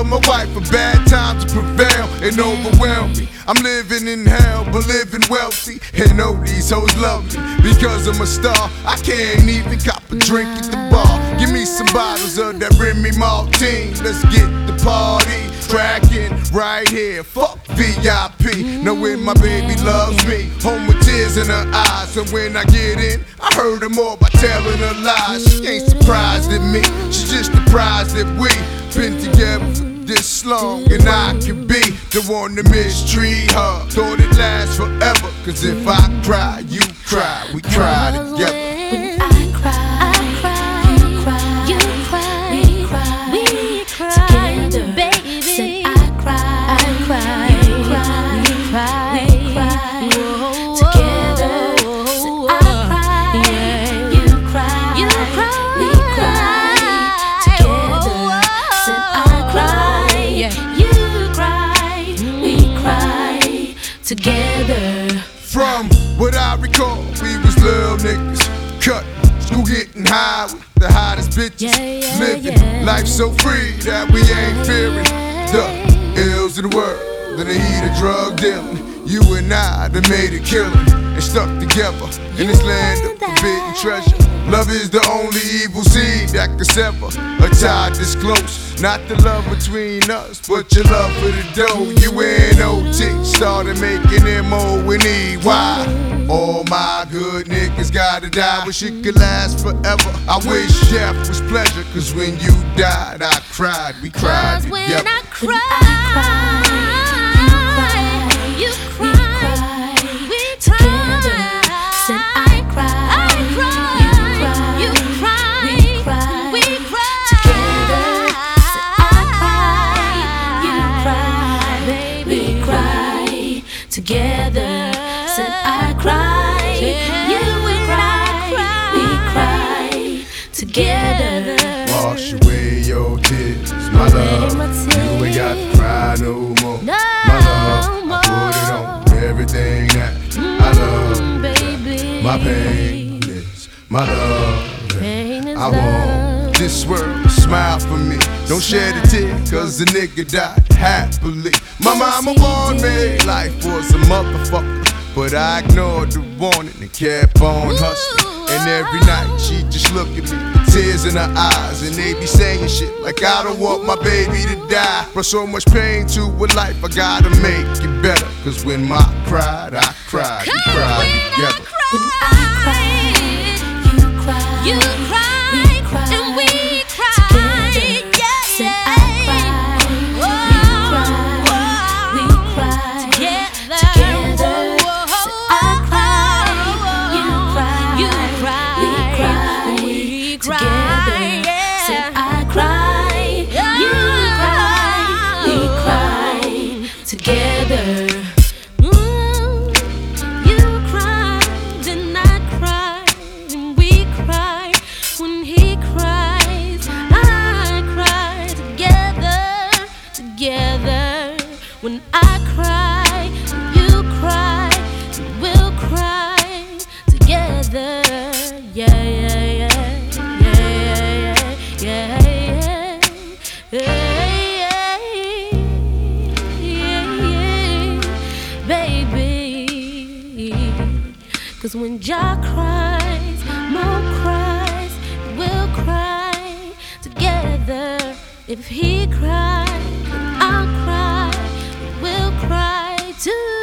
tell my wife a bad time to prevail and overwhelm me. I'm living in hell, but living wealthy. And know these hoes love me because I'm a star. I can't even cop a drink at the bar. Give me some bottles of that Remy Martine. Let's get the party cracking right here. Fuck VIP. Knowing my baby loves me, home with tears in her eyes. And when I get in, I heard her more by telling her lies. She ain't surprised at me, she's just surprised that we been together this long. And I could be the one to mistreat her. Thought it lasts forever, cause if I cry, you cry. We cry together. When I cry, you cry, we cry together, baby. Said I cry, you cry together. Said I cry, you cry, we cry together. Said I cry, you cry, we cry together. From what I recall, we was little niggas, cut, school getting high with the hottest bitches, living life so free that we ain't fearing the ills of the world, the heat of drug dealing. You and I done made a killing and stuck together in this land of forbidden treasure. Love is the only evil seed that could sever a tie this close. Not the love between us, but your love for the dough. UNOT started making MONE. Why? All my good niggas gotta die, wish it could last forever. I wish death was pleasure, cause when you died, I cried, we cried together. When I cry, you cry, we together. Said I cry, you cry, we cry together. Said I cry, you cry, we cry together. Said I cry, you cry, we cry together. Wash away your tears, my love. You ain't got to cry no more. My love, I put it on everything that I love. My pain is my love. I want this world to smile for me. Don't shed a tear, cause the nigga died happily. My mama warned me life was a motherfucker, but I ignored the warning and kept on hustling. And every night she just look at me with tears in her eyes, and they be saying shit like I don't want my baby to die. Brought so much pain to a life, I gotta make it better. Cause when I cried, I cried, we cried together. When I cry, you cry, and we cry together. Said I cry, we cry together. Said I cry, you cry, we cry together. Said I cry, you cry, we cry together. When I cry, you cry, we'll cry together. Yeah, yeah, yeah, yeah, yeah, yeah, baby. Cause when Jah cries, Mo cries, we'll cry together. If he cries, then I'll cry, we'll cry too.